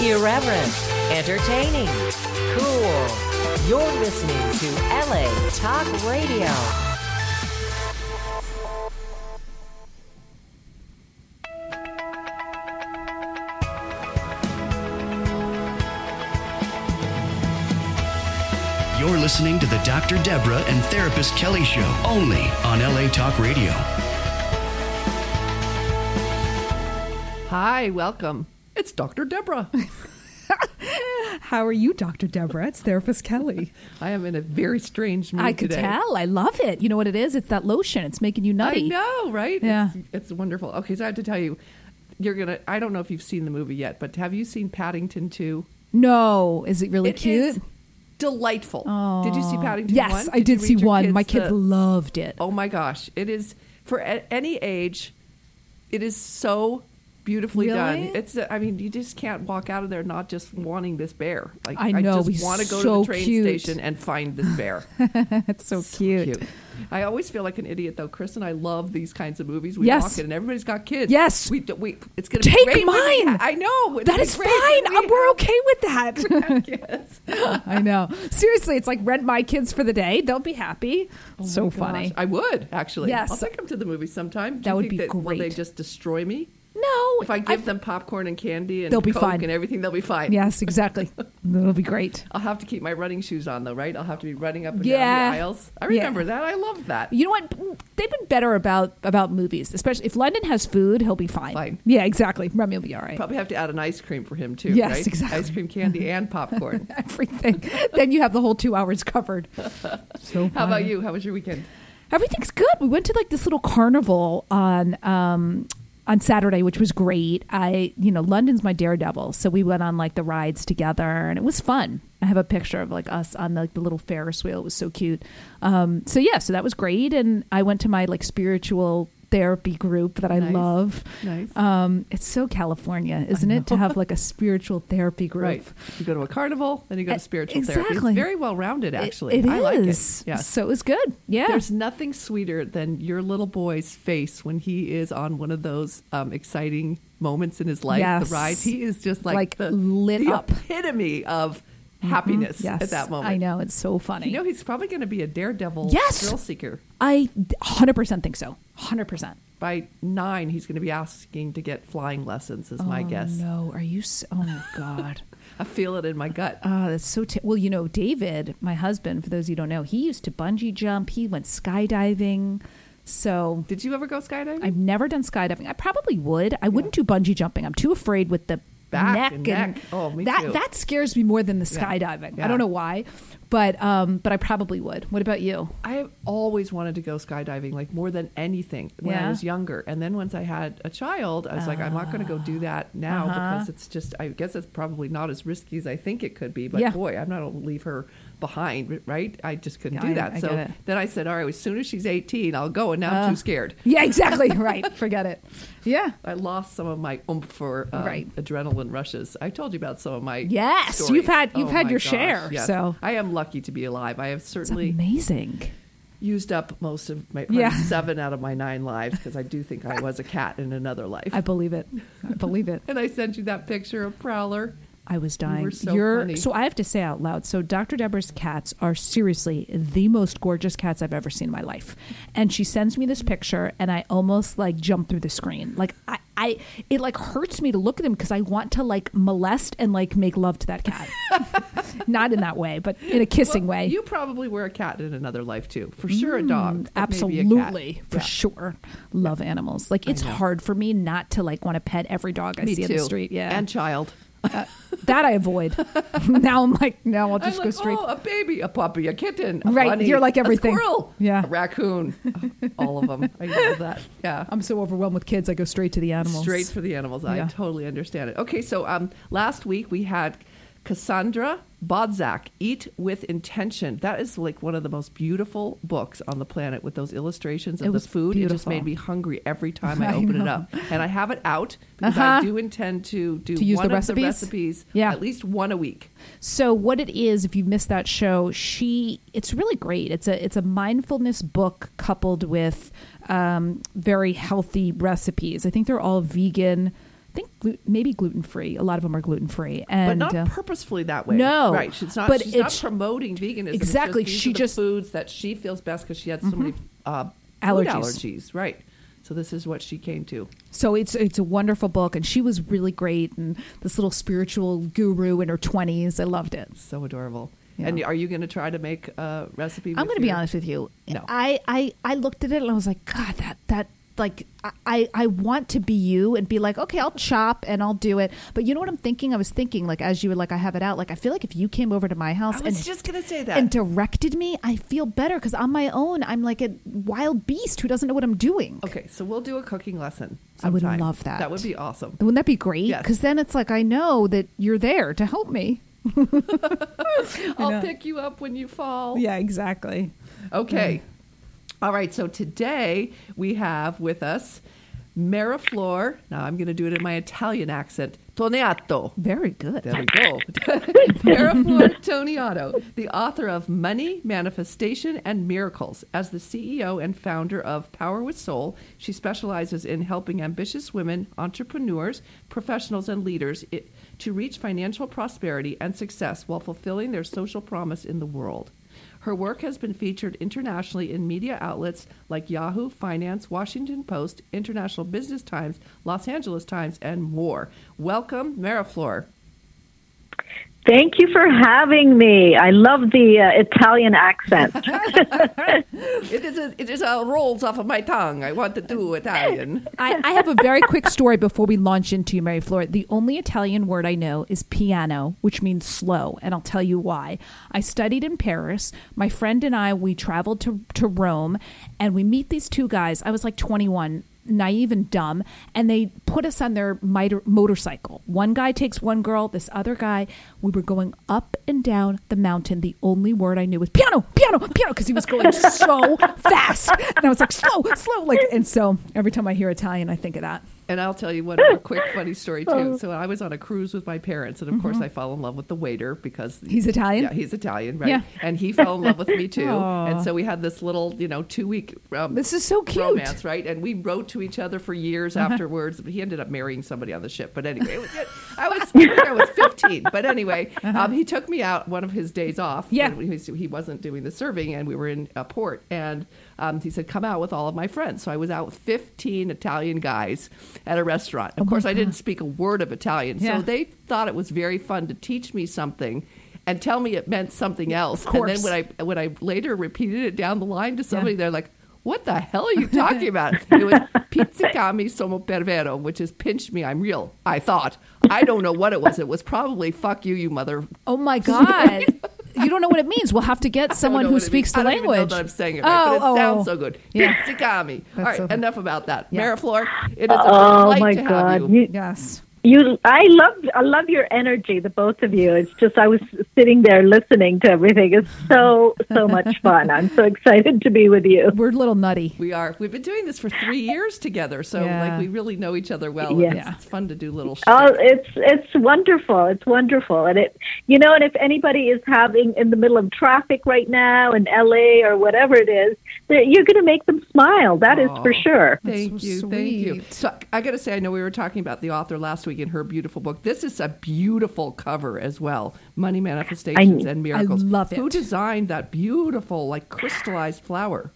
Irreverent, entertaining, cool. You're listening to LA Talk Radio. You're listening to the Dr. Deborah and Therapist Kelly Show, only on LA Talk Radio. Hi, welcome. It's Dr. Deborah. How are you, Dr. Deborah? It's Therapist Kelly. I am in a very strange mood I could today. tell. I love it. You know what it is? It's that lotion. It's making you nutty. I know, right? Yeah. It's wonderful. Okay, so I have to tell you, I don't know if you've seen the movie yet, but have you seen Paddington 2? No. Is it really cute? Is delightful. Oh. Did you see Paddington 1? Yes, I did see read your one. My kids loved it. Oh my gosh. It is, for any age, it is so beautifully Really? done. It's, you just can't walk out of there not just wanting this bear. Like, I know, just want to go so to the train cute. station and find this bear. It's so cute. I always feel like an idiot, though. Chris and I love these kinds of movies. We Yes. walk in and everybody's got kids. Yes. It's going to be Take great when we mine. I know. That is fine. We're okay with that. Kids. I know. Seriously, it's like rent my kids for the day. They'll be happy. So Oh my gosh. funny. I would, actually. Yes. I'll take them to the movie sometime. Do That you would think be Will they great. just destroy me? No. If I give them popcorn and candy and They'll be Coke fine. and everything, they'll be fine. Yes, exactly. It'll be great. I'll have to keep my running shoes on, though, right? I'll have to be running up and down Yeah. the aisles. I Yeah. remember that. I love that. You know what? They've been better about movies, especially if London has food, he'll be fine. Fine. Yeah, exactly. Remy will be all right. Probably have to add an ice cream for him, too, Yes, right? exactly. Ice cream, candy, and popcorn. Everything. Then you have the whole 2 hours covered. So How about funny. you? How was your weekend? Everything's good. We went to like this little carnival on Saturday, which was great. London's my daredevil, so we went on like the rides together, and it was fun. I have a picture of like us on the little Ferris wheel. It was so cute. So that was great. And I went to my like spiritual therapy group that I Nice. love. Nice. It's so California, isn't it, to have like a spiritual therapy group? Right. You go to a carnival, then you go to spiritual therapy. Exactly. It's very well rounded, actually. It I like it. is. Yes. So it was good. Yeah. There's nothing sweeter than your little boy's face when he is on one of those exciting moments in his life, Yes. the rides. He is just like the lit up. epitome of happiness Yes. at that moment. I know. It's so funny. You know, he's probably going to be a daredevil Yes. thrill seeker. I 100% think so. 100%. By 9, he's going to be asking to get flying lessons, is my guess. No, are you? Oh my God. I feel it in my gut. That's so. Well, David, my husband, for those of you who don't know, he used to bungee jump. He went skydiving. So Did you ever go skydiving? I've never done skydiving. I probably would. I wouldn't do bungee jumping. I'm too afraid with the Back neck and neck. Oh, me that too. that scares me more than the Yeah. skydiving. Yeah. I don't know why, but I probably would. What about you? I have always wanted to go skydiving, like more than anything when I Yeah? was younger. And then once I had a child, I was like, I'm not going to go do that now because it's just, I guess it's probably not as risky as I think it could be. But Yeah. boy, I'm not going to leave her behind, right? I just couldn't Yeah, do that. I So get it. then I said, all right, as soon as she's 18, I'll go. And now I'm too scared. Yeah, exactly. Right. Forget it. Yeah. I lost some of my oomph for Right. adrenaline rushes. I told you about some of my Yes, stories. you've had Oh your my gosh, share. yes. So I am lucky to be alive. I have it's certainly amazing. used up most of my Yeah. 7 out of my 9 lives because I do think I was a cat in another life. I believe it. I believe it. And I sent you that picture of Prowler. I was dying. were so funny. So I have to say out loud. So Dr. Deborah's cats are seriously the most gorgeous cats I've ever seen in my life. And she sends me this picture, and I almost like jump through the screen. Like it like hurts me to look at them because I want to like molest and like make love to that cat. Not in that way, but in a kissing Well, way. You probably were a cat in another life too. For sure, a dog. but maybe a cat. Absolutely, for Yeah. sure. Love animals. Like it's know. hard for me not to like want to pet every dog I Me see too. in the street. Yeah, And child. that I avoid. Now I'm like, no, I'll just I'm go like, straight. oh, a baby, a puppy, a kitten, a Right, bunny, you're like everything. A squirrel, Yeah. a raccoon, all of them. I love that. Yeah. I'm so overwhelmed with kids, I go straight to the animals. Straight for the animals. I Yeah. totally understand it. Okay, so last week we had Cassandra Bodzak, Eat with Intention. That is like one of the most beautiful books on the planet with those illustrations It of the was food. It just beautiful. made me hungry every time I I open it know. up. And I have it out because I do intend to do To use one the of the recipes? recipes, Yeah. at least one a week. So what it is, if you missed that show, it's really great. It's a mindfulness book coupled with very healthy recipes. I think they're all vegan. think maybe gluten-free. A lot of them are gluten-free. But And not purposefully that way. No. Right. She's not promoting veganism. Exactly. It's just, She these are the just- foods that she feels best because she had so many Allergies. allergies. Right. So this is what she came to. So it's a wonderful book, and she was really great, and this little spiritual guru in her 20s. I loved it. So adorable. Yeah. And are you going to try to make a recipe? I'm going to be honest with you. No. I looked at it and I was like, God, that like I want to be you and be like, okay, I'll chop and I'll do it. But you know what I'm thinking? I was thinking, like, as you were like, I have it out. Like, I feel like if you came over to my house I was just going to say that. and directed me, I feel better because on my own, I'm like a wild beast who doesn't know what I'm doing. Okay, so we'll do a cooking lesson I would sometime. love that. That would be awesome. Wouldn't that be great? Yes. Because then it's like, I know that you're there to help me. I'll pick you up when you fall. Yeah, exactly. Okay. All right. So today we have with us Mariflor. Now I'm going to do it in my Italian accent. Toniato. Very good. There we go. Mariflor Toniato, the author of Money, Manifestation, and Miracles. As the CEO and founder of Power with Soul, she specializes in helping ambitious women, entrepreneurs, professionals, and leaders to reach financial prosperity and success while fulfilling their social promise in the world. Her work has been featured internationally in media outlets like Yahoo Finance, Washington Post, International Business Times, Los Angeles Times, and more. Welcome, Mariflor. Thank you for having me. I love the Italian accent. It is rolls off of my tongue. I want to do Italian. I have a very quick story before we launch into you, Mariflor. The only Italian word I know is piano, which means slow, and I'll tell you why. I studied in Paris. My friend and I, we traveled to Rome, and we meet these two guys. I was like 21. Naive and dumb, and they put us on their motorcycle. One guy takes one girl, this other guy, we were going up and down the mountain. The only word I knew was piano, piano, piano, because he was going so fast. And I was like, slow, slow. And so every time I hear Italian, I think of that. And I'll tell you one more quick funny story, too. So I was on a cruise with my parents, and of course I fell in love with the waiter because... He's Italian? Yeah, he's Italian, right? Yeah. And he fell in love with me, too. Aww. And so we had this little, 2-week This is so cute. romance, right? And we wrote to each other for years afterwards. He ended up marrying somebody on the ship. But anyway, I was 15. But anyway, he took me out one of his days off. Yeah. He wasn't doing the serving, and we were in a port. And he said, come out with all of my friends. So I was out with 15 Italian guys at a restaurant. Of course, I didn't speak a word of Italian. Yeah. So they thought it was very fun to teach me something and tell me it meant something else. Of course. And then when I later repeated it down the line to somebody, they're like, what the hell are you talking about? It was pizzicami sono pervero, which is pinch me, I'm real. I thought. I don't know what it was. It was probably fuck you, you mother. Oh, my God. You don't know what it means. We'll have to get someone who speaks the I don't language. even know that I'm saying it right, but it sounds so good. Yeah. Pizzicami. All right, so- enough about that. Yeah. Mariflor, it is a delight my to have God. you. Yes. I love your energy, the both of you. It's just, I was sitting there listening to everything. It's so much fun. I'm so excited to be with you. We're a little nutty. We are. We've been doing this for 3 years together, so Yeah. we really know each other well. Yeah. And it's fun to do little shit. Oh, it's wonderful. It's wonderful. And and if anybody is having in the middle of traffic right now in LA or whatever it is, you're going to make them smile. That is for sure. Thank That's you. so Thank you. sweet. So I got to say, I know we were talking about the author last week in her beautiful book. This is a beautiful cover as well. Money, Manifestations, and Miracles. I love it. Who designed that beautiful, crystallized flower?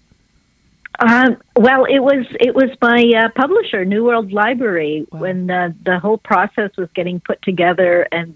Well, it was my publisher, New World Library, Wow. when the whole process was getting put together, and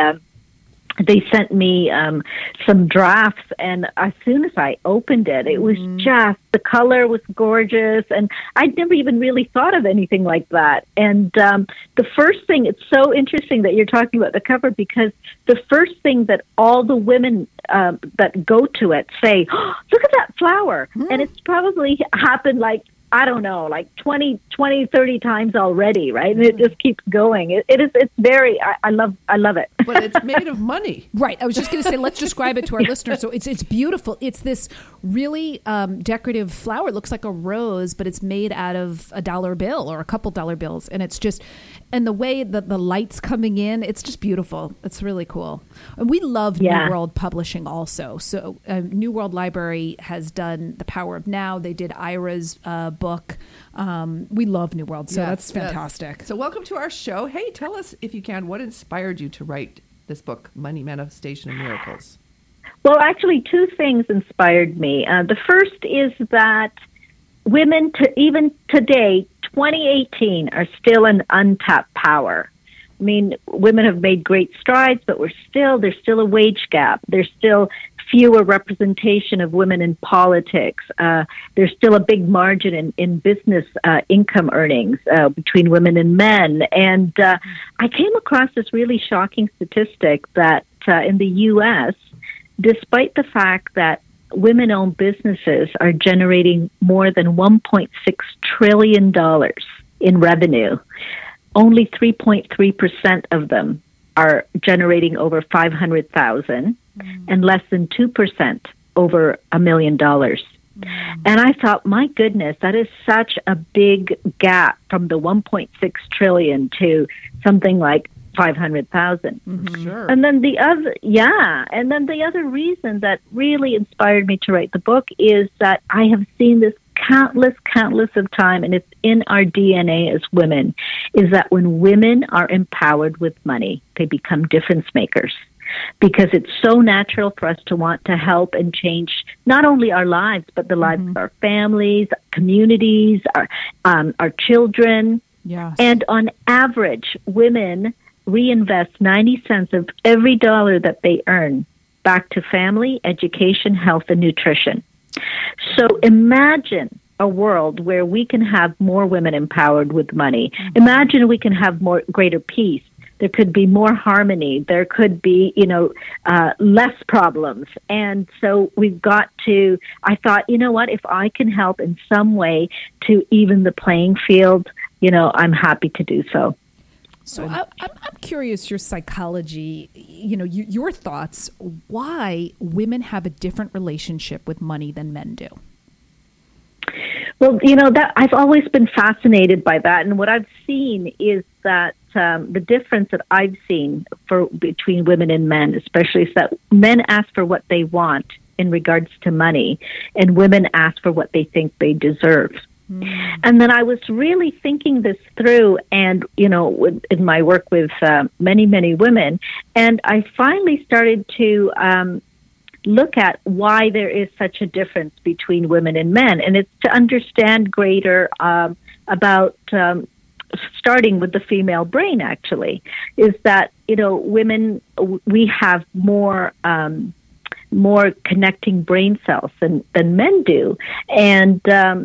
they sent me some drafts, and as soon as I opened it, it was just, the color was gorgeous, and I'd never even really thought of anything like that. And the first thing, it's so interesting that you're talking about the cover, because the first thing that all the women that go to it say, oh, look at that flower. And it's probably happened I don't know, 20, 30 times already, right? And it just keeps going. It's very, I love it. But it's made of money. Right. I was just going to say, let's describe it to our listeners. So it's beautiful. It's this really decorative flower. It looks like a rose, but it's made out of a $1 bill or a couple dollar bills. And it's just, and the way that the light's coming in, it's just beautiful. It's really cool. And we love New World Publishing also. So New World Library has done The Power of Now. They did Ira's book. We We love New World, so Yes, that's yes. fantastic. So welcome to our show. Hey, tell us, if you can, what inspired you to write this book, Money, Manifestation, and Miracles? Well, actually, two things inspired me. The first is that women, even today, 2018, are still an untapped power. I mean, women have made great strides, but there's still a wage gap. There's still fewer representation of women in politics. There's still a big margin in business income earnings between women and men. And I came across this really shocking statistic that in the U.S., despite the fact that women-owned businesses are generating more than $1.6 trillion in revenue, only 3.3% of them are generating over $500,000, and less than 2% over $1 million. And I thought, my goodness, that is such a big gap from the 1.6 trillion to something like 500,000. Sure. And then the other reason that really inspired me to write the book is that I have seen this countless of time, and it's in our DNA as women, is that when women are empowered with money, they become difference makers. Because it's so natural for us to want to help and change not only our lives, but the lives of our families, communities, our children. Yes. And on average, women reinvest 90 cents of every dollar that they earn back to family, education, health, and nutrition. So imagine a world where we can have more women empowered with money. Imagine we can have greater peace. There could be more harmony. There could be, less problems. And so I thought, you know what, if I can help in some way to even the playing field, I'm happy to do so. So I'm curious, your psychology, your thoughts, why women have a different relationship with money than men do. Well, that I've always been fascinated by that. And what I've seen is that the difference that I've seen between women and men, especially, is that men ask for what they want in regards to money, and women ask for what they think they deserve. And then I was really thinking this through, and, in my work with many, many women, and I finally started to look at why there is such a difference between women and men. And it's to understand greater about starting with the female brain, actually, is that, women, we have more connecting brain cells than men do. And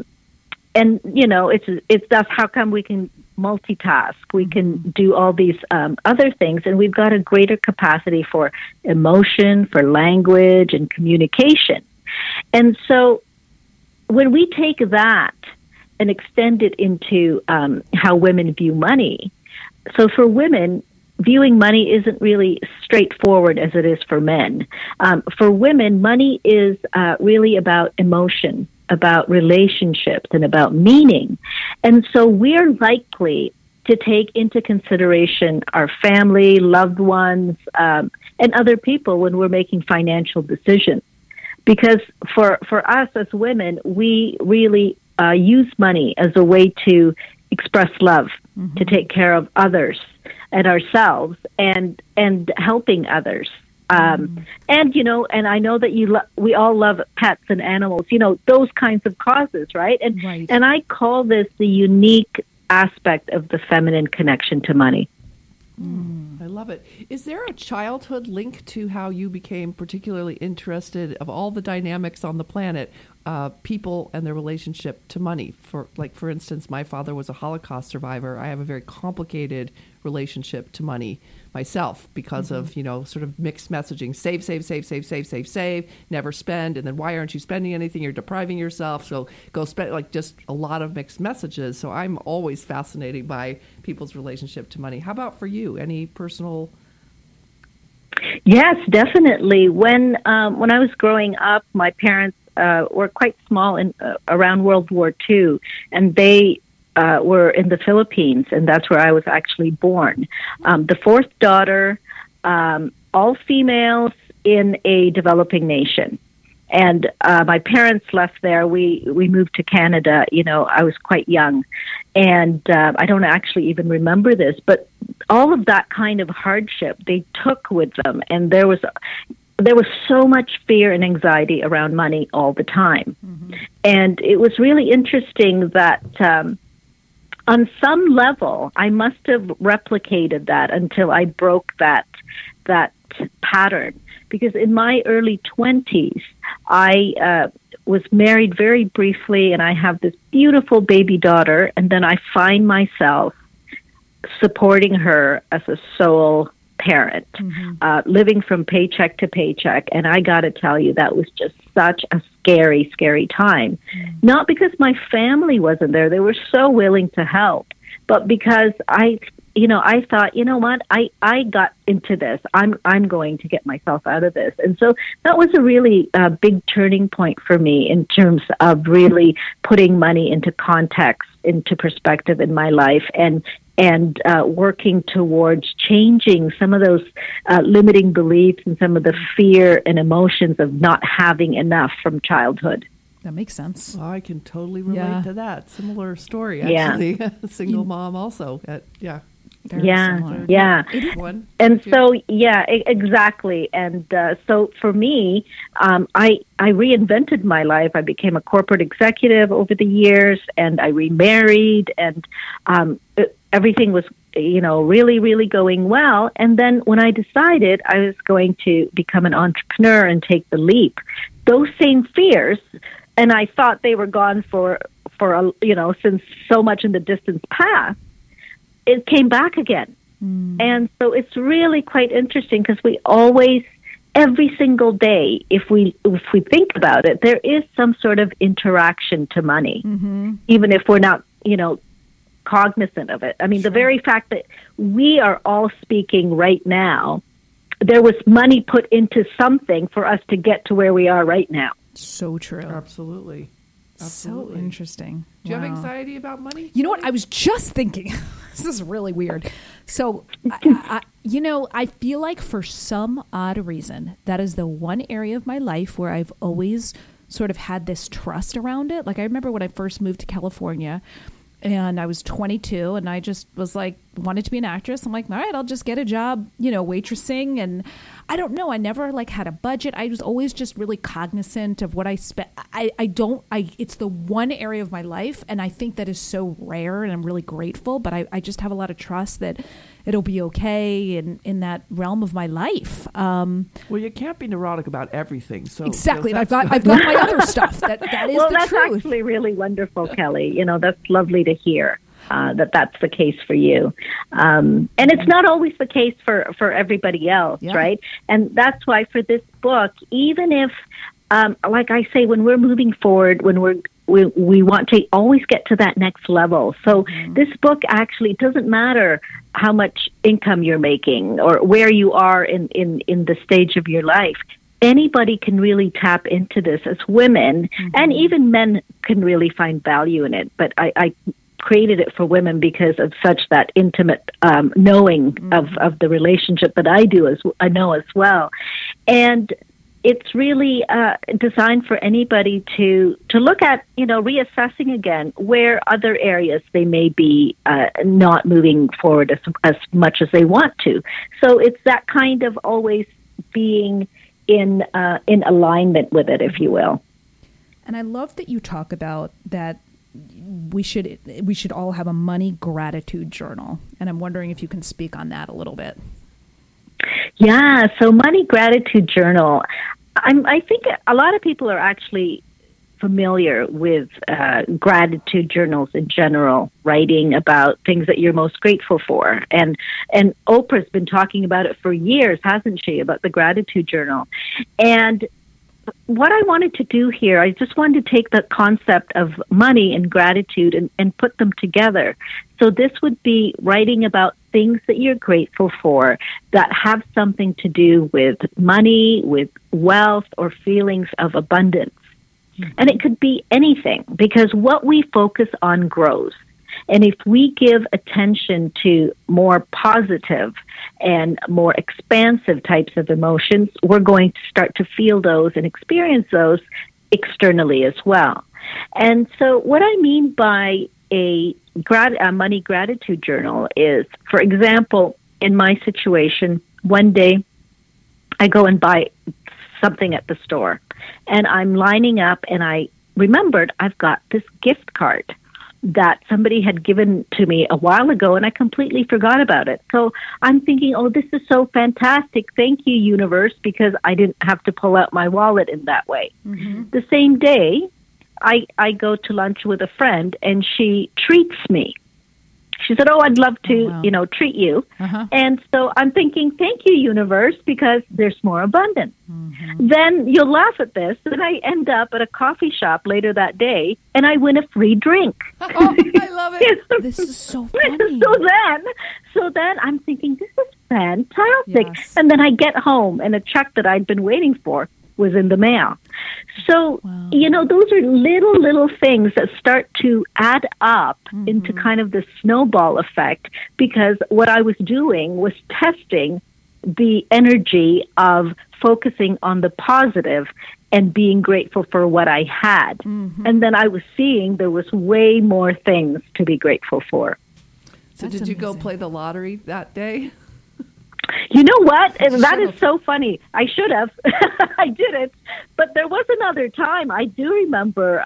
it's that's how come we can multitask. We can do all these other things, and we've got a greater capacity for emotion, for language, and communication. And so when we take that and extend it into how women view money, so for women, viewing money isn't really straightforward as it is for men. For women, money is really about emotion, about relationships, and about meaning. And so we're likely to take into consideration our family, loved ones, and other people when we're making financial decisions. Because for us as women, we really use money as a way to express love, to take care of others and ourselves, and helping others. And I know that we all love pets and animals, those kinds of causes, right? And I call this the unique aspect of the feminine connection to money. I love it. Is there a childhood link to how you became particularly interested of all the dynamics on the planet, people and their relationship to money? For instance, my father was a Holocaust survivor. I have a very complicated relationship to money myself because of, sort of mixed messaging. Save, never spend. And then why aren't you spending anything? You're depriving yourself. So go spend, just a lot of mixed messages. So I'm always fascinated by people's relationship to money. How about for you? Any personal? Yes, definitely. When I was growing up, my parents were quite small around World War II, and they were in the Philippines, and that's where I was actually born. The fourth daughter, all females in a developing nation. And my parents left there. We moved to Canada. I was quite young, and I don't actually even remember this, but all of that kind of hardship they took with them, and there was so much fear and anxiety around money all the time. Mm-hmm. And it was really interesting that on some level, I must have replicated that until I broke that pattern. Because in my early 20s, I was married very briefly, and I have this beautiful baby daughter, and then I find myself supporting her as a sole parent, living from paycheck to paycheck. And I got to tell you, that was just such a scary, scary time. Not because my family wasn't there. They were so willing to help, but because I thought, you know what, I got into this. I'm going to get myself out of this. And so that was a really big turning point for me in terms of really putting money into context, into perspective in my life, and working towards changing some of those limiting beliefs and some of the fear and emotions of not having enough from childhood. That makes sense. Well, I can totally relate to that. Similar story, actually. Yeah. Single mom also. Very similar. Yeah. And so, exactly. And so for me, I reinvented my life. I became a corporate executive over the years, and I remarried, and everything was, really, really going well. And then when I decided I was going to become an entrepreneur and take the leap, those same fears, and I thought they were gone for since so much in the distant past, it came back again. And so it's really quite interesting because we always, every single day, if we think about it, there is some sort of interaction to money, even if we're not, cognizant of it. I mean, the very fact that we are all speaking right now, there was money put into something for us to get to where we are right now. So true. Absolutely. So interesting. Do you have anxiety about money? You know what? I was just thinking, this is really weird. So, I feel like for some odd reason, that is the one area of my life where I've always sort of had this trust around it. Like I remember when I first moved to California, and I was 22, and I just was like, wanted to be an actress. I'm like, all right, I'll just get a job, waitressing. And I don't know, I never had a budget. I was always just really cognizant of what I spent. It's the one area of my life, and I think that is so rare, and I'm really grateful, but I just have a lot of trust that it'll be okay in that realm of my life. Well, you can't be neurotic about everything. So exactly. And I've got my other stuff. That is well, the that's truth. Actually really wonderful, Kelly. That's lovely to hear. That's the case for you. And it's not always the case for everybody else, right? And that's why for this book, even if, like I say, when we're moving forward, when we want to always get to that next level. So this book actually doesn't matter how much income you're making or where you are in the stage of your life. Anybody can really tap into this as women, and even men can really find value in it. But I created it for women because of such that intimate knowing of the relationship that I know as well. And it's really designed for anybody to look at, reassessing again where other areas they may be not moving forward as much as they want to. So it's that kind of always being in alignment with it, if you will. And I love that you talk about that we should all have a money gratitude journal. And I'm wondering if you can speak on that a little bit. Yeah, so money gratitude journal. I think a lot of people are actually familiar with gratitude journals in general, writing about things that you're most grateful for. And Oprah's been talking about it for years, hasn't she, about the gratitude journal. And what I wanted to do here, I just wanted to take the concept of money and gratitude and put them together. So this would be writing about things that you're grateful for that have something to do with money, with wealth, or feelings of abundance. And it could be anything, because what we focus on grows. And if we give attention to more positive and more expansive types of emotions, we're going to start to feel those and experience those externally as well. And so what I mean by a money gratitude journal is, for example, in my situation, one day I go and buy something at the store, and I'm lining up, and I remembered I've got this gift card that somebody had given to me a while ago, and I completely forgot about it. So I'm thinking, oh, this is so fantastic. Thank you, universe, because I didn't have to pull out my wallet in that way. Mm-hmm. The same day, I go to lunch with a friend, and she treats me. She said, oh, I'd love to, treat you. Uh-huh. And so I'm thinking, thank you, universe, because there's more abundance. Mm-hmm. Then you'll laugh at this. And I end up at a coffee shop later that day, and I win a free drink. Oh, I love it. This is so funny. So then I'm thinking, this is fantastic. Yes. And then I get home, and a check that I'd been waiting for was in the mail. So, those are little things that start to add up into kind of the snowball effect, because what I was doing was testing the energy of focusing on the positive and being grateful for what I had. Mm-hmm. And then I was seeing there was way more things to be grateful for. So did you go play the lottery that day? You know what? That is so funny. I should have. I didn't. But there was another time. I do remember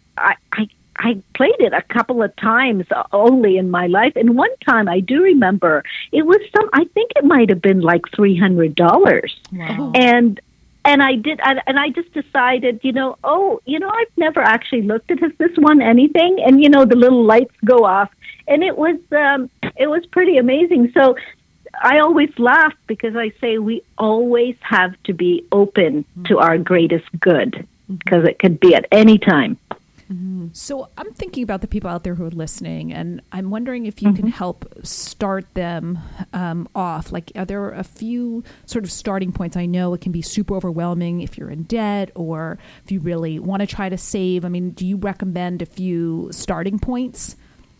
I played it a couple of times only in my life. And one time I do remember it was I think it might have been like $300. Wow. And I did, and I just decided, I've never actually looked at if this won anything. And, the little lights go off. And it was pretty amazing. So I always laugh because I say we always have to be open to our greatest good, because it could be at any time. Mm-hmm. So I'm thinking about the people out there who are listening, and I'm wondering if you can help start them off. Like, are there a few sort of starting points? I know it can be super overwhelming if you're in debt or if you really want to try to save. I mean, do you recommend a few starting points?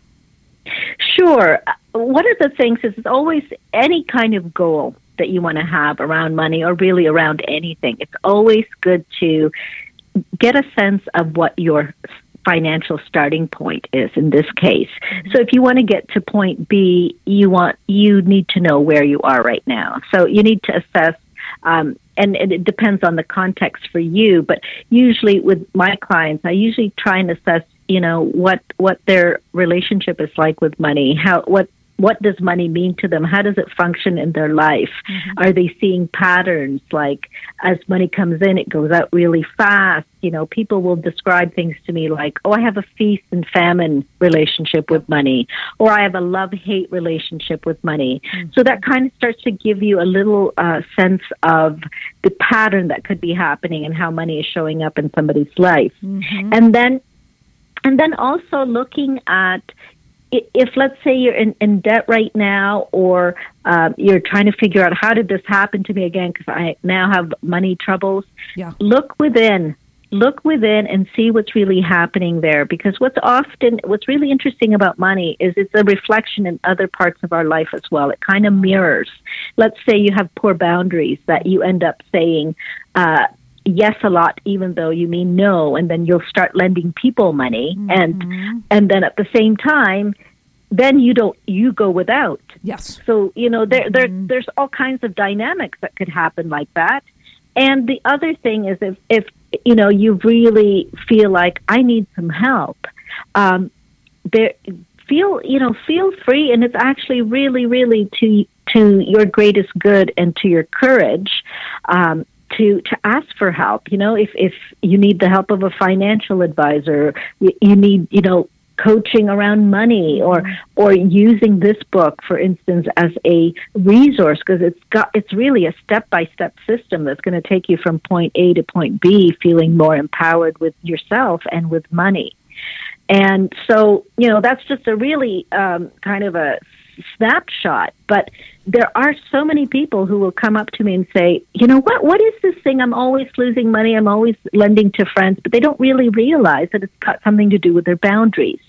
Sure. One of the things is always any kind of goal that you want to have around money, or really around anything. It's always good to get a sense of what your financial starting point is in this case. Mm-hmm. So if you want to get to point B, you need to know where you are right now. So you need to assess, and it depends on the context for you, but usually with my clients, I usually try and assess what their relationship is like with money. What does money mean to them? How does it function in their life? Mm-hmm. Are they seeing patterns like as money comes in, it goes out really fast? People will describe things to me like, oh, I have a feast and famine relationship with money, or I have a love-hate relationship with money. Mm-hmm. So that kind of starts to give you a little sense of the pattern that could be happening and how money is showing up in somebody's life. Mm-hmm. And then also looking at, if let's say you're in debt right now, or you're trying to figure out how did this happen to me again because I now have money troubles, look within and see what's really happening there. Because what's really interesting about money is it's a reflection in other parts of our life as well. It kind of mirrors. Let's say you have poor boundaries that you end up saying yes a lot, even though you mean no, and then you'll start lending people money, and then at the same time, then you go without. Yes. So there's all kinds of dynamics that could happen like that. And the other thing is if you really feel like I need some help, feel free, and it's actually really, really to your greatest good and to your courage. To ask for help, if you need the help of a financial advisor, you need, coaching around money, or using this book, for instance, as a resource, because it's really a step-by-step system that's going to take you from point A to point B, feeling more empowered with yourself and with money. And so, that's just a really kind of a snapshot, but there are so many people who will come up to me and say, what is this thing? I'm always losing money. I'm always lending to friends, but they don't really realize that it's got something to do with their boundaries.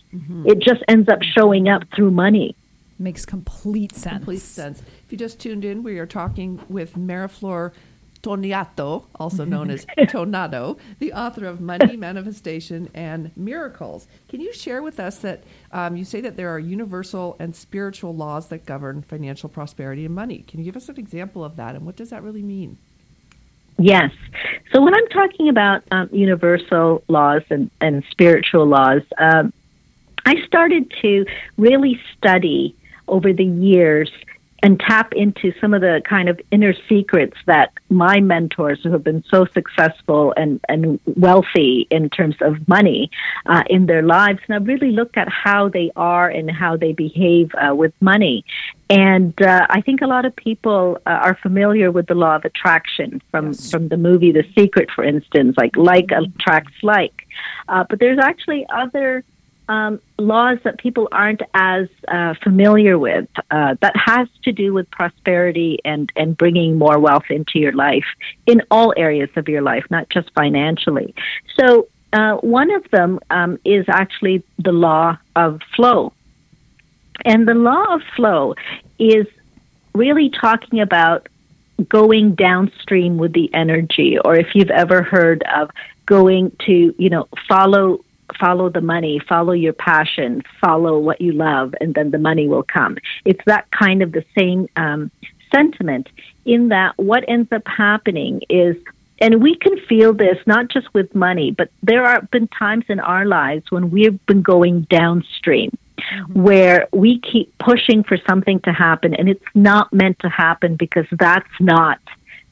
It just ends up showing up through money. Makes complete sense. Complete sense. If you just tuned in, we are talking with Mariflor Toniato, also known as Tonado, the author of Money, Manifestation, and Miracles. Can you share with us that you say that there are universal and spiritual laws that govern financial prosperity and money? Can you give us an example of that, and what does that really mean? Yes. So when I'm talking about universal laws and spiritual laws, I started to really study over the years and tap into some of the kind of inner secrets that my mentors who have been so successful and wealthy in terms of money in their lives. And I've really looked at how they are and how they behave with money. And I think a lot of people are familiar with the law of attraction from the movie The Secret, for instance, like attracts like. But there's actually other laws that people aren't as familiar with that has to do with prosperity and bringing more wealth into your life in all areas of your life, not just financially. So one of them is actually the law of flow. And the law of flow is really talking about going downstream with the energy, or if you've ever heard of going to, follow the money, follow your passion, follow what you love, and then the money will come. It's that kind of the same sentiment, in that what ends up happening is, and we can feel this not just with money, but there have been times in our lives when we've been going downstream, where we keep pushing for something to happen, and it's not meant to happen because that's not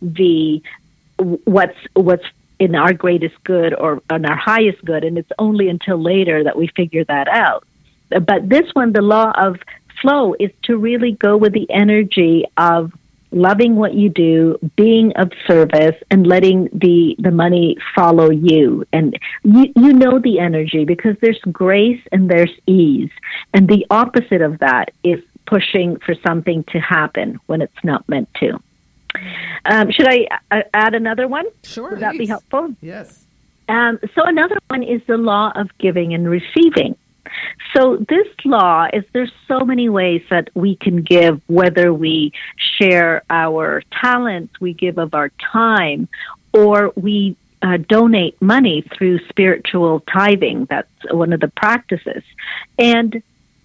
what's in our greatest good or in our highest good, and it's only until later that we figure that out. But this one, the law of flow, is to really go with the energy of loving what you do, being of service, and letting the money follow you. And you know the energy because there's grace and there's ease. And the opposite of that is pushing for something to happen when it's not meant to. Should I add another one? Sure. Would that be helpful? Yes. So another one is the law of giving and receiving. So this law is, there's so many ways that we can give, whether we share our talents, we give of our time, or we donate money through spiritual tithing. That's one of the practices. And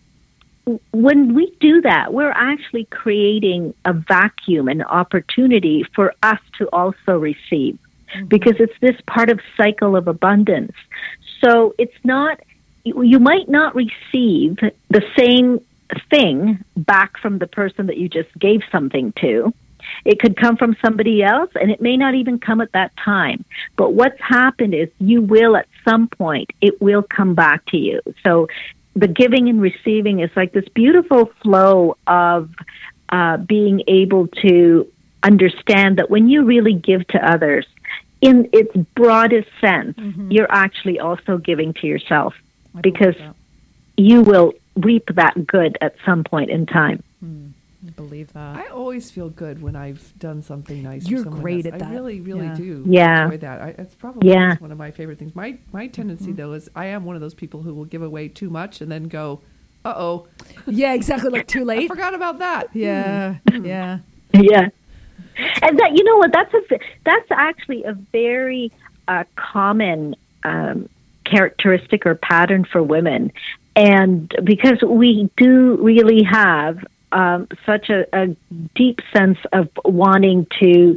when we do that, we're actually creating a vacuum, an opportunity for us to also receive, because it's this part of cycle of abundance. So it's not, you might not receive the same thing back from the person that you just gave something to. It could come from somebody else, and it may not even come at that time. But what's happened is you will, at some point, it will come back to you. So the giving and receiving is like this beautiful flow of being able to understand that when you really give to others, in its broadest sense, you're actually also giving to yourself, because you will reap that good at some point in time. I believe that. I always feel good when I've done something nice. You're for someone great else. at that. I really, really do. Yeah. Enjoy that. It's probably one of my favorite things. My tendency, though, is I am one of those people who will give away too much and then go, uh-oh. Yeah, exactly. Like too I late. forgot about that. Yeah. Yeah. Yeah. And that, you know what, that's actually a very common characteristic or pattern for women. And because we do really have such a deep sense of wanting to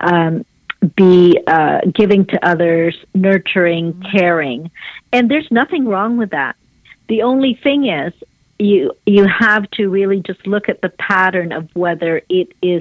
be giving to others, nurturing, caring. And there's nothing wrong with that. The only thing is you have to really just look at the pattern of whether it is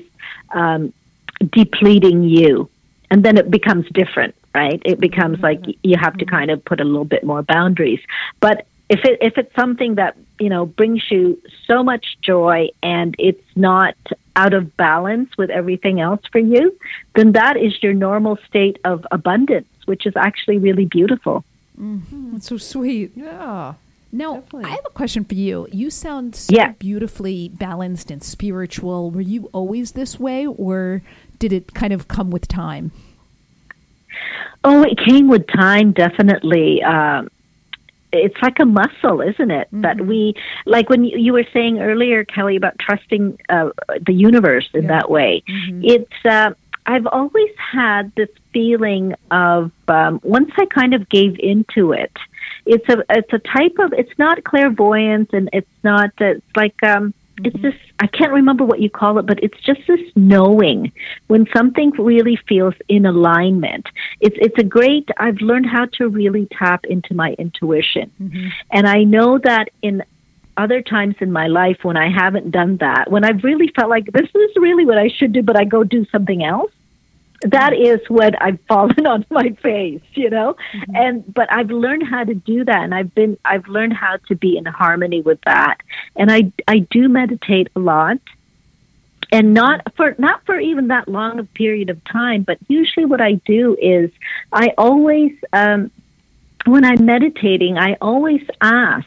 depleting you. And then it becomes different, right? It becomes like you have to kind of put a little bit more boundaries. But if it's something that, brings you so much joy and it's not out of balance with everything else for you, then that is your normal state of abundance, which is actually really beautiful. That's so sweet. Yeah. Now, Definitely. I have a question for you. You sound so beautifully balanced and spiritual. Were you always this way, or did it kind of come with time? Oh, it came with time, definitely. it's like a muscle, isn't it? That we, like when you were saying earlier, Kelly, about trusting the universe in that way. It's I've always had this feeling of once I kind of gave into it. It's a type of, it's not clairvoyance, and it's not, it's like, it's this, I can't remember what you call it, but it's just this knowing when something really feels in alignment. It's a great, I've learned how to really tap into my intuition. And I know that in other times in my life when I haven't done that, when I've really felt like this is really what I should do, but I go do something else, that is when I've fallen on my face, you know. But I've learned how to do that, and I've learned how to be in harmony with that. And I do meditate a lot, and not for even that long a period of time. But usually, what I do is I always, when I'm meditating, I always ask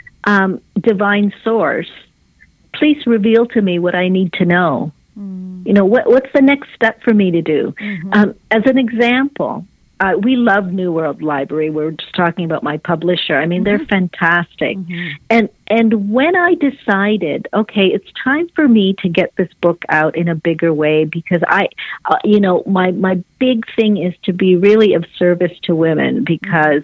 Divine Source, please reveal to me what I need to know. You know, what's the next step for me to do? As an example, we love New World Library. We're just talking about my publisher. I mean, they're fantastic. And when I decided, okay, it's time for me to get this book out in a bigger way, because I, you know, my big thing is to be really of service to women, because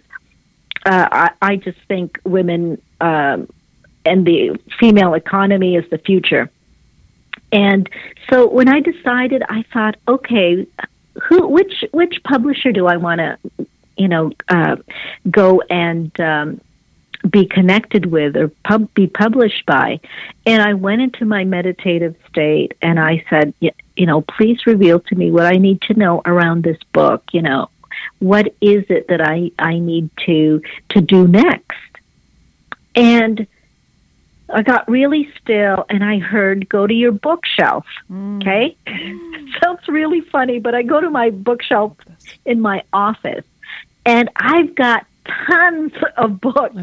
I just think women and the female economy is the future. And so when I decided, I thought, okay, which publisher do I want to, you know, go and be connected with or be published by? And I went into my meditative state, and I said, you know, please reveal to me what I need to know around this book. You know, what is it that I need to do next? And I got really still, and I heard, go to your bookshelf, okay? Sounds really funny, but I go to my bookshelf in my office, and I've got tons of books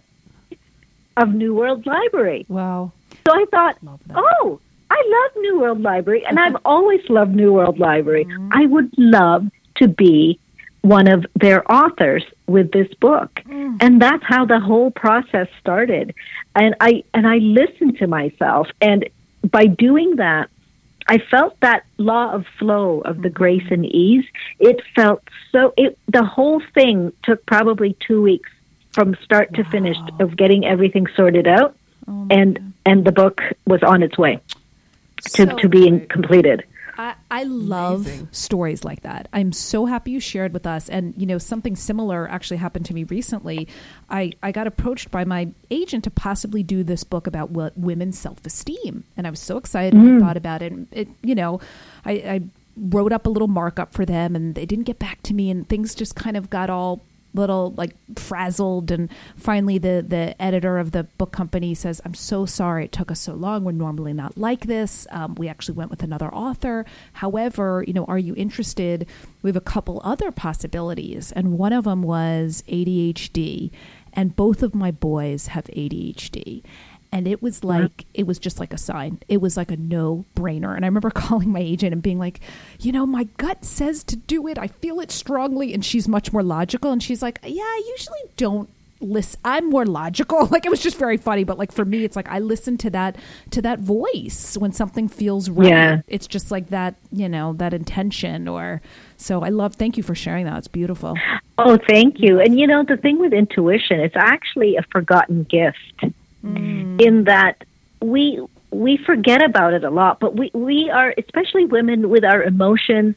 of New World Library. Wow. So I thought, oh, I love New World Library, and I've always loved New World Library. I would love to be one of their authors with this book. And that's how the whole process started. And I listened to myself, and by doing that, I felt that law of flow of the grace and ease. It felt the whole thing took probably 2 weeks from start to finish of getting everything sorted out, and the book was on its way to being completed. I love stories like that. I'm so happy you shared with us. And, you know, something similar actually happened to me recently. I got approached by my agent to possibly do this book about women's self-esteem. And I was so excited and thought about it. It, you know, I wrote up a little markup for them, and they didn't get back to me, and things just kind of got all little like frazzled. And finally the editor of the book company says, I'm so sorry it took us so long. We're normally not like this. We actually went with another author. However, you know, are you interested? We have a couple other possibilities. And one of them was ADHD. And both of my boys have ADHD. And it was like, it was just like a sign. It was like a no-brainer. And I remember calling my agent and being like, you know, my gut says to do it. I feel it strongly. And she's much more logical. And she's like, yeah, I usually don't listen. I'm more logical. Like, it was just very funny. But like, for me, it's like, I listen to that voice when something feels right. Yeah. It's just like that, you know, that intention so thank you for sharing that. It's beautiful. Oh, thank you. And you know, the thing with intuition, it's actually a forgotten gift. In that we forget about it a lot, but we are, especially women with our emotions,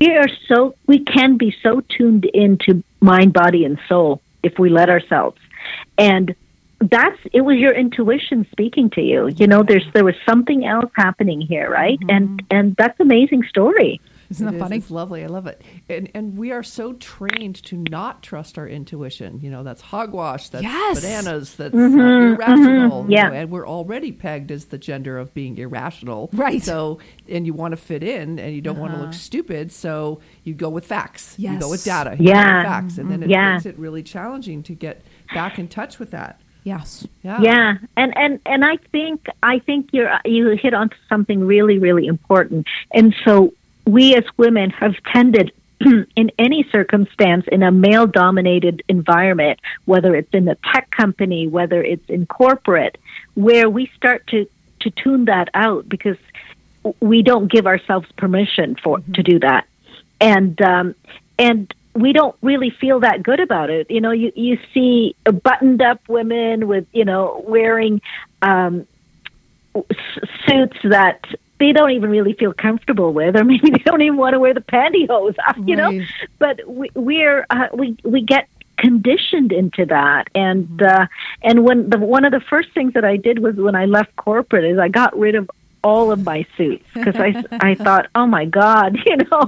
we can be so tuned into mind, body, and soul if we let ourselves. And it was your intuition speaking to you. You know, there was something else happening here, right? And that's an amazing story. Isn't that funny? It's lovely. I love it. And we are so trained to not trust our intuition. You know, that's hogwash, that's bananas, that's irrational. Yeah. You know, and we're already pegged as the gender of being irrational. Right. So, and you want to fit in, and you don't want to look stupid, so you go with facts. Yes. You go with data. You go with facts. And then it makes it really challenging to get back in touch with that. Yes. Yeah. And I think you hit on something really, really important. And so we as women have tended in any circumstance in a male-dominated environment, whether it's in a tech company, whether it's in corporate, where we start to tune that out because we don't give ourselves permission to do that. And we don't really feel that good about it. You know, you see buttoned up women with, you know, wearing suits that they don't even really feel comfortable with, or maybe they don't even want to wear the pantyhose, you know. But we get conditioned into that, and when one of the first things that I did was when I left corporate is I got rid of all of my suits because I thought, oh my God, you know,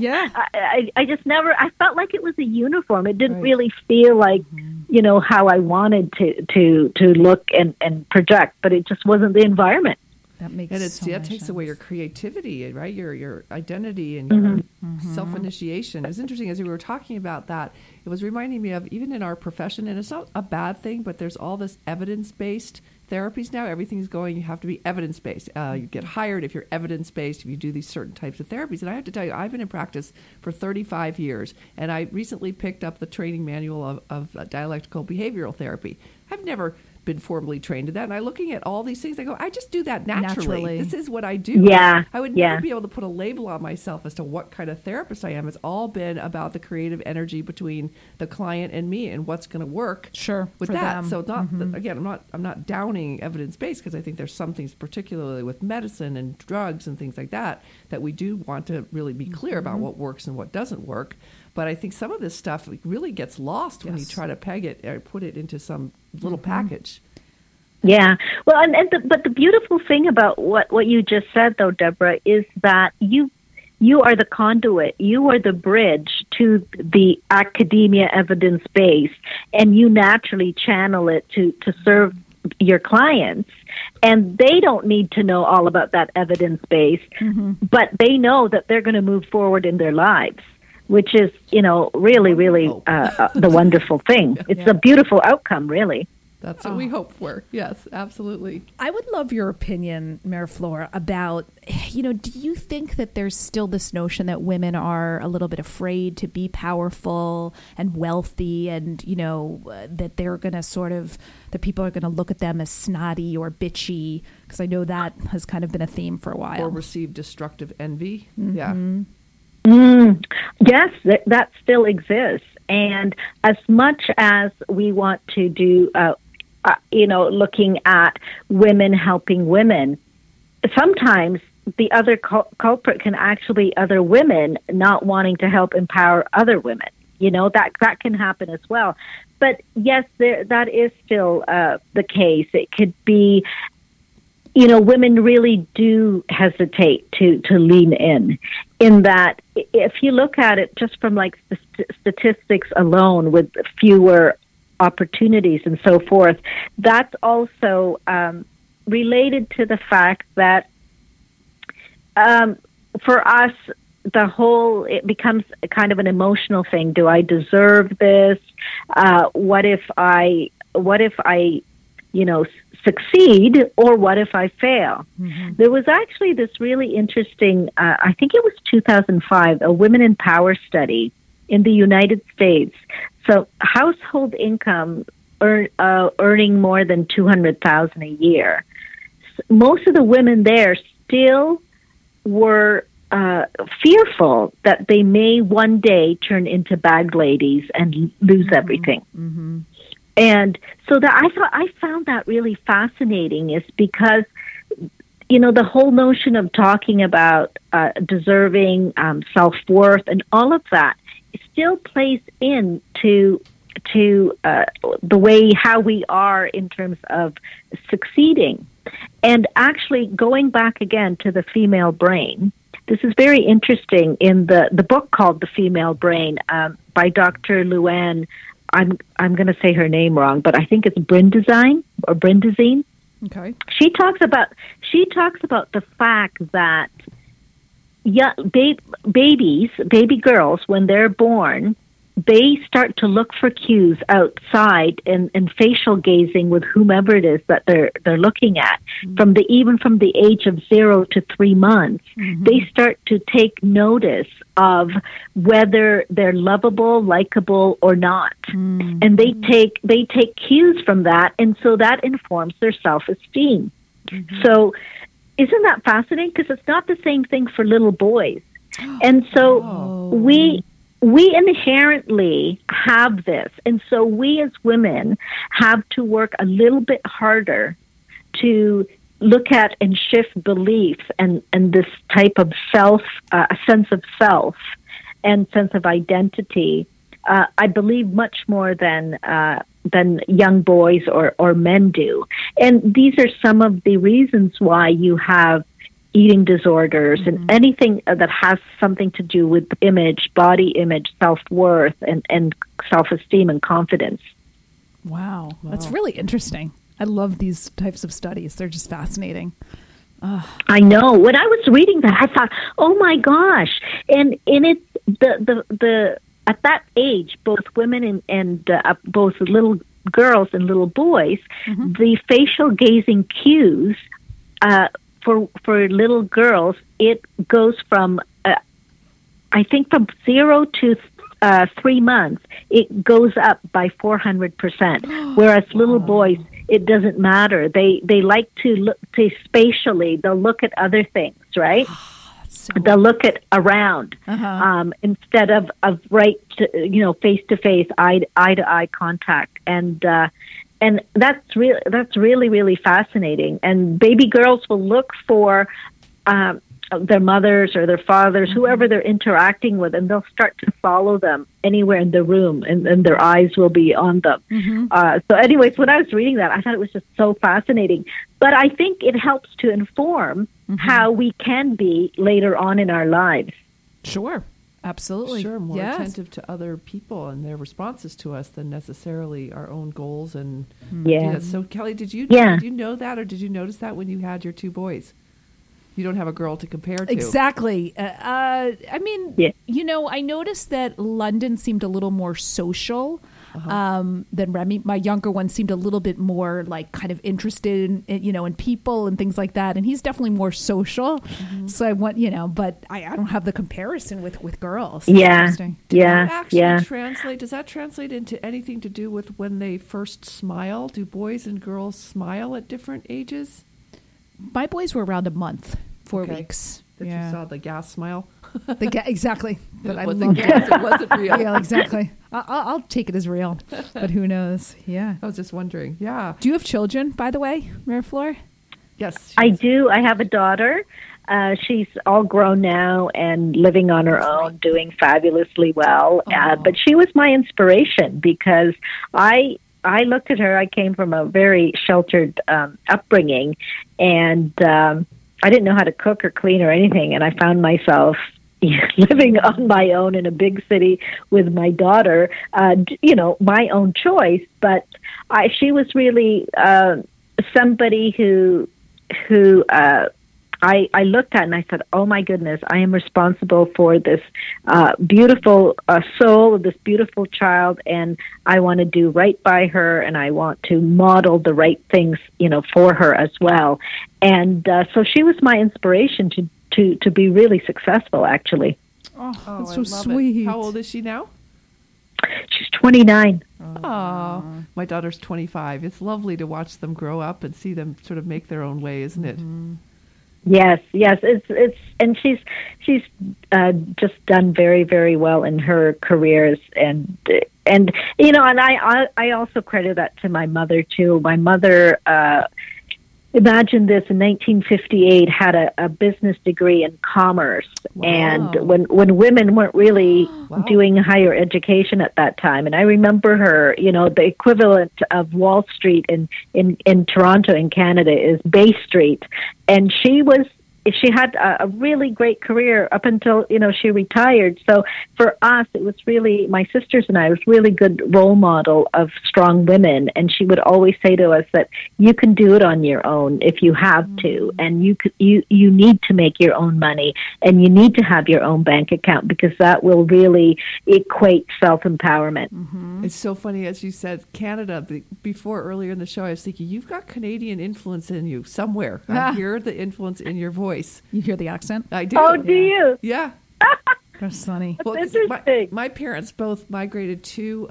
I just never, I felt like it was a uniform. It didn't really feel like, you know, how I wanted to look and project, but it just wasn't the environment. That makes and so it much takes sense. away your creativity, right? Your identity and your self-initiation. It was interesting as we were talking about that. It was reminding me of even in our profession, and it's not a bad thing, but there's all this evidence-based therapies now. Everything's going, you have to be evidence-based. You get hired if you're evidence-based, if you do these certain types of therapies. And I have to tell you, I've been in practice for 35 years, and I recently picked up the training manual of dialectical behavioral therapy. I've never been formally trained in that, and I'm looking at all these things. I go, I just do that naturally. This is what I do. Yeah, I would never be able to put a label on myself as to what kind of therapist I am. It's all been about the creative energy between the client and me, and what's going to work. With that. Them. So not again, I'm not downing evidence based because I think there's some things, particularly with medicine and drugs and things like that we do want to really be clear about what works and what doesn't work. But I think some of this stuff really gets lost when you try to peg it or put it into some little package. Yeah. Well, but the beautiful thing about what you just said, though, Deborah, is that you are the conduit. You are the bridge to the academia evidence base, and you naturally channel it to serve your clients. And they don't need to know all about that evidence base, but they know that they're going to move forward in their lives, which is, you know, really, really the wonderful thing. It's a beautiful outcome, really. That's what we hope for. Yes, absolutely. I would love your opinion, Mayor Flor, about, you know, do you think that there's still this notion that women are a little bit afraid to be powerful and wealthy, and, you know, that they're going to that people are going to look at them as snotty or bitchy? Because I know that has kind of been a theme for a while. Or receive destructive envy. Yes, that still exists. And as much as we want to do, looking at women helping women, sometimes the other culprit can actually be other women not wanting to help empower other women. You know, that can happen as well. But yes, that is still the case. It could be, you know, women really do hesitate to lean in that if you look at it just from like the statistics alone, with fewer opportunities and so forth, that's also related to the fact that for us, it becomes kind of an emotional thing. Do I deserve this? What if I succeed, or what if I fail? There was actually this really interesting, I think it was 2005, a Women in Power study in the United States. So household income earning more than $200,000 a year. Most of the women there still were fearful that they may one day turn into bag ladies and lose everything. And so I found that really fascinating, is because, you know, the whole notion of talking about deserving, self-worth, and all of that still plays into the way how we are in terms of succeeding. And actually, going back again to the female brain, this is very interesting in the book called The Female Brain by Dr. Luann. I'm going to say her name wrong, but I think it's Brindazine. Okay. She talks about the fact that baby girls, when they're born, they start to look for cues outside and facial gazing with whomever it is that they're looking at. Even from the age of 0 to 3 months, they start to take notice of whether they're lovable, likable, or not. And they take cues from that, and so that informs their self-esteem. So isn't that fascinating? Because it's not the same thing for little boys. And so we inherently have this. And so we as women have to work a little bit harder to look at and shift beliefs and this type of a sense of self and sense of identity, I believe much more than young boys or men do. And these are some of the reasons why you have eating disorders and anything that has something to do with image, body image, self-worth, and self-esteem and confidence. Wow. That's really interesting. I love these types of studies. They're just fascinating. I know. When I was reading that, I thought, oh my gosh. And it's the at that age, both women and both little girls and little boys, the facial gazing cues for little girls, it goes from I think from 0 to 3 months, it goes up by 400%. Whereas little boys, it doesn't matter. They like to look spatially. They'll look at other things, right? They'll look at around instead of right, face to face, eye to eye contact, and that's really really fascinating. And baby girls will look for their mothers or their fathers, whoever they're interacting with, and they'll start to follow them anywhere in the room, and their eyes will be on them. So anyways, when I was reading that, I thought it was just so fascinating. But I think it helps to inform how we can be later on in our lives. Sure. Absolutely. Sure, more attentive to other people and their responses to us than necessarily our own goals. And So Kelly, did you know that, or did you notice that when you had your 2 boys? You don't have a girl to compare to. Exactly. I mean, I noticed that London seemed a little more social than Remy. My younger one seemed a little bit more like kind of interested in people and things like that. And he's definitely more social. So I want, but I don't have the comparison with girls. Does that translate into anything to do with when they first smile? Do boys and girls smile at different ages? My boys were around a month, 4 weeks. You saw the gas smile? Exactly. But it wasn't gas, it wasn't real. Yeah, exactly. I'll take it as real, but who knows? Yeah. I was just wondering. Yeah. Do you have children, by the way, Mary Flor? Yes. I do. I have a daughter. She's all grown now and living on her own, doing fabulously well. But she was my inspiration because I looked at her. I came from a very sheltered upbringing, and I didn't know how to cook or clean or anything. And I found myself living on my own in a big city with my daughter, my own choice. But she was really somebody who I looked at and I said, oh my goodness, I am responsible for this beautiful soul, this beautiful child, and I want to do right by her, and I want to model the right things, for her as well. And so she was my inspiration to be really successful, actually. Oh, that's so sweet. How old is she now? She's 29. Oh, my daughter's 25. It's lovely to watch them grow up and see them sort of make their own way, isn't it? Yes, it's and she's just done very, very well in her careers, and I also credit that to my mother too. My mother, imagine this, in 1958 had a business degree in commerce. Wow. And when women weren't really doing higher education at that time. And I remember her, the equivalent of Wall Street in Toronto in Canada is Bay Street. And she was she had a really great career up until, she retired. So for us, it was really, my sisters and I, was really good role model of strong women. And she would always say to us that you can do it on your own if you have to. And you need to make your own money, and you need to have your own bank account, because that will really equate self-empowerment. Mm-hmm. It's so funny, as you said, Canada, before earlier in the show, I was thinking, you've got Canadian influence in you somewhere. I hear the influence in your voice. You hear the accent? I do. Oh, do you? Yeah. That's funny. That's interesting. My parents both migrated to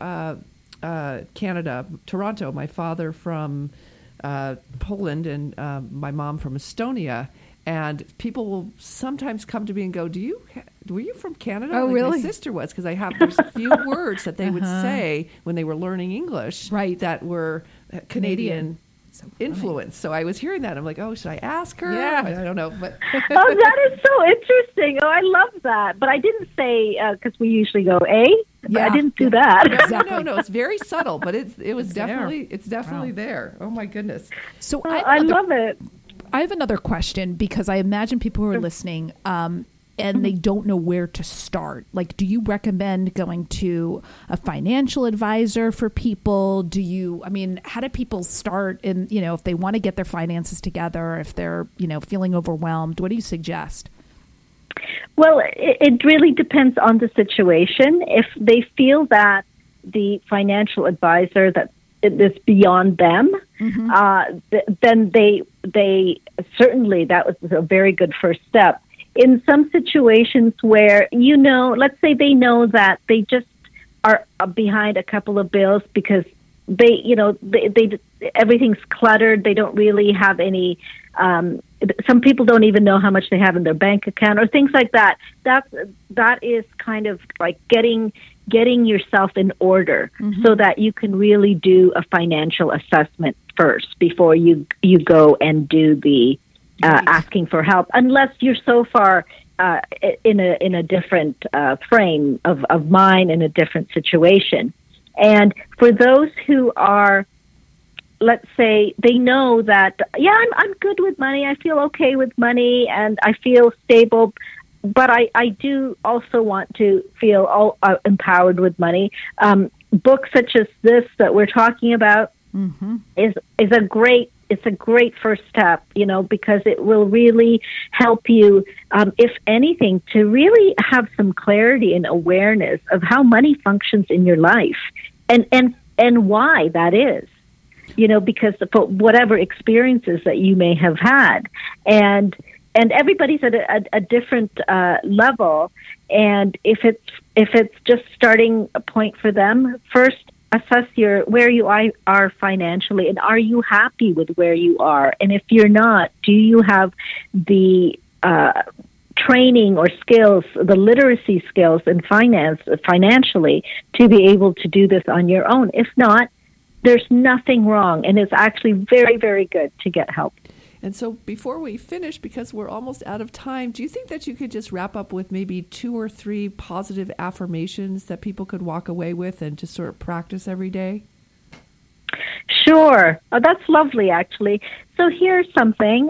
Canada, Toronto. My father from Poland, and my mom from Estonia. And people will sometimes come to me and go, were you from Canada? Oh, like really? My sister was, because there's a few words that they would say when they were learning English, right, that were Canadian influence. So I was hearing that. I'm like, oh, should I ask her? Yeah. I don't know. But Oh, that is so interesting. Oh, I love that. But I didn't say, because we usually go, eh? But I didn't do that. Exactly. No, it's very subtle, but it's definitely Wow. there. Oh my goodness. So I love it. I have another question, because I imagine people who are listening and they don't know where to start. Like, do you recommend going to a financial advisor for people? How do people start in, if they want to get their finances together, if they're, feeling overwhelmed? What do you suggest? Well, it really depends on the situation. If they feel that the financial advisor that is beyond them, then they certainly, that was a very good first step. In some situations where, let's say they know that they just are behind a couple of bills because they everything's cluttered. They don't really have any, some people don't even know how much they have in their bank account or things like that. That is kind of like getting yourself in order so that you can really do a financial assessment first before you go and do the asking for help, unless you're so far in a different frame of mind, in a different situation. And for those who are, let's say, they know that, I'm good with money, I feel okay with money, and I feel stable, but I do also want to feel empowered with money. Books such as this that we're talking about is a great first step, because it will really help you, if anything, to really have some clarity and awareness of how money functions in your life and why that is, because for whatever experiences that you may have had. And everybody's at a different level. And if it's just starting a point for them, first assess where you are financially, and are you happy with where you are? And if you're not, do you have the training or skills, the literacy skills in financially to be able to do this on your own? If not, there's nothing wrong, and it's actually very, very good to get help. And so before we finish, because we're almost out of time, do you think that you could just wrap up with maybe 2 or 3 positive affirmations that people could walk away with and just sort of practice every day? Sure. Oh, that's lovely, actually. So here's something.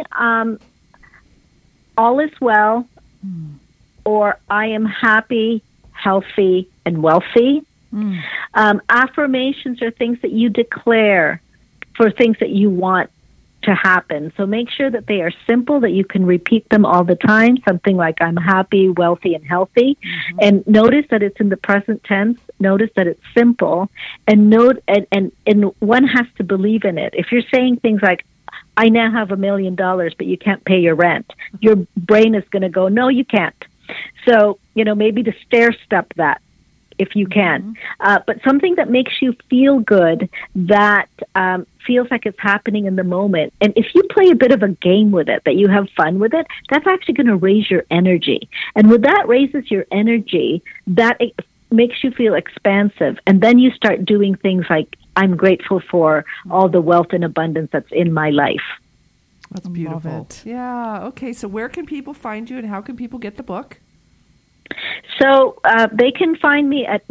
All is well, or I am happy, healthy, and wealthy. Affirmations are things that you declare for things that you want to happen. So make sure that they are simple, that you can repeat them all the time. Something like, I'm happy, wealthy, and healthy. And notice that it's in the present tense. Notice that it's simple. And and one has to believe in it. If you're saying things like, I now have $1 million, but you can't pay your rent, your brain is going to go, no, you can't. So, maybe to stair step that, if you can. But something that makes you feel good, that feels like it's happening in the moment. And if you play a bit of a game with it, that you have fun with it, that's actually going to raise your energy. And when that raises your energy, that makes you feel expansive. And then you start doing things like, I'm grateful for all the wealth and abundance that's in my life. That's beautiful. Yeah. Okay. So where can people find you, and how can people get the book? So they can find me at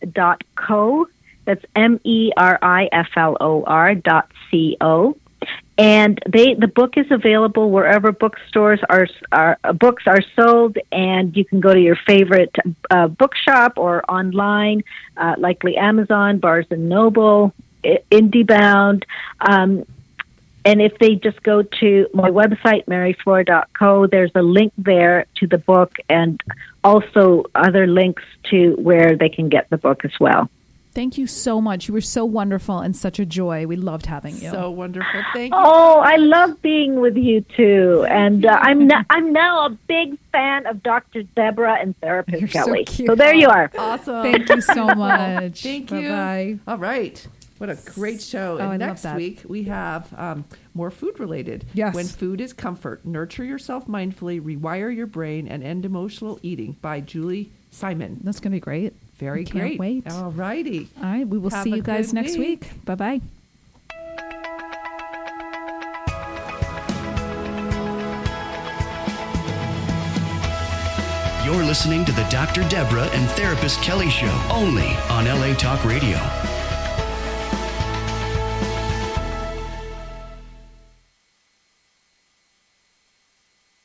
maryflor.co. That's MERIFLOR.co. And the book is available wherever bookstores books are sold, and you can go to your favorite bookshop or online, likely Amazon, Barnes and Noble, IndieBound. And if they just go to my website, maryflora.co, there's a link there to the book and also other links to where they can get the book as well. Thank you so much. You were so wonderful and such a joy. We loved having you. So wonderful. Thank you. Oh, I love being with you too. And I'm now a big fan of Dr. Deborah and Therapist You're Kelly. so cute. So there you are. Awesome. Thank you so much. Thank you. Bye-bye. All right. What a great show. Oh, I And love next that. week we have more food related. Yes. When Food is Comfort, Nurture Yourself Mindfully, Rewire Your Brain, and End Emotional Eating by Julie Simon. That's going to be great. Very I can't great. wait. All righty. All right. We will Have see a you guys good next week. Bye-bye. You're listening to the Dr. Deborah and Therapist Kelly Show, only on LA Talk Radio.